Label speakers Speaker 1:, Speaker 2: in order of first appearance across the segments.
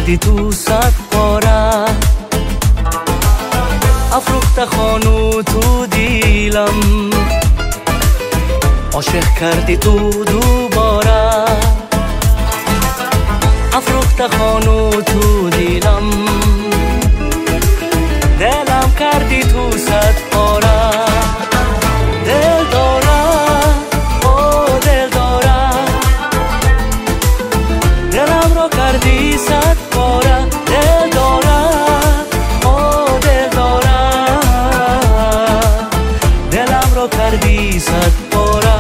Speaker 1: کردی تو صد پاره، افروخت خانو تو دیلم، عاشق کردی تو دوباره، افروخت خانو تو دیلم، دلم کردی تو صد پاره. دل داره او دل داره، دلم رو کردی صد پاره. دل داره او دل داره، دلم رو کردی صد پاره.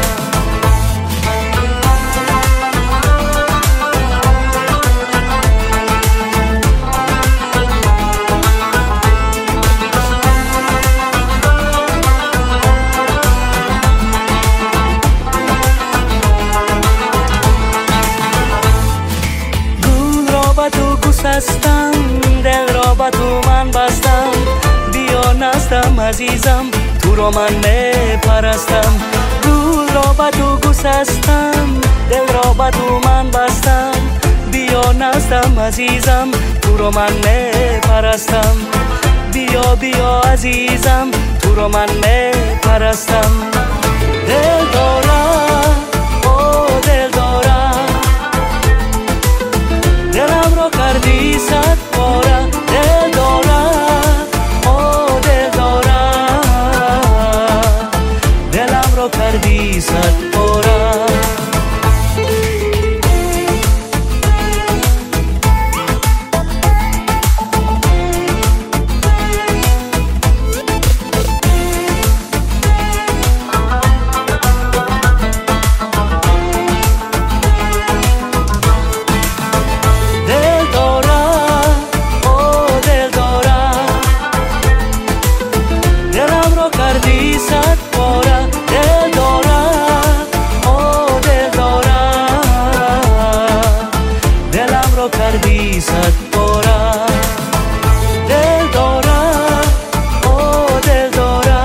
Speaker 1: هستم دل را با تو من بستم، بیا نستم عزیزم، تو رو من میپرستم. گل را با تو گسستم، دل را با تو من بستم، بیا نستم عزیزم، تو رو من میپرستم. بیا بیا عزیزم، تو رو من میپرستم. دل داره او دل داره، دلم رو کردی صد پاره. دل داره او دل داره، دلم رو کردی صد پاره. کردی صد پاره. دل داره او دل داره،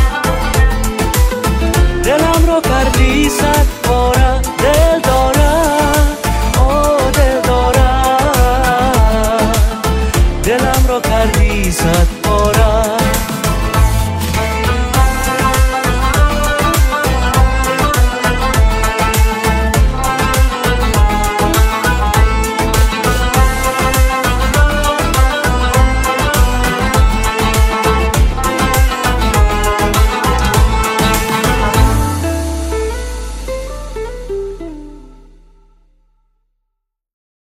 Speaker 1: دلم رو کردی صد پاره. دل داره او دل داره، دلم رو کردی صد پاره.